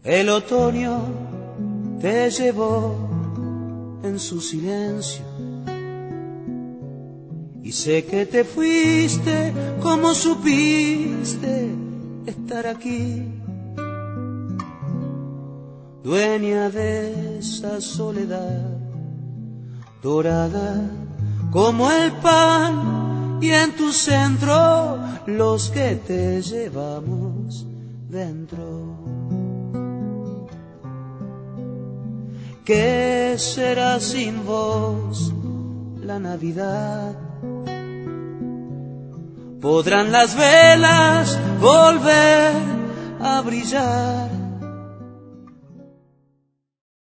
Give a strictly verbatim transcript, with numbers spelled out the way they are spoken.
El otoño te llevó en su silencio y sé que te fuiste como supiste estar aquí, dueña de esa soledad dorada como el pan, y en tu centro los que te llevamos dentro. ¿Qué será sin vos la Navidad? ¿Podrán las velas volver a brillar?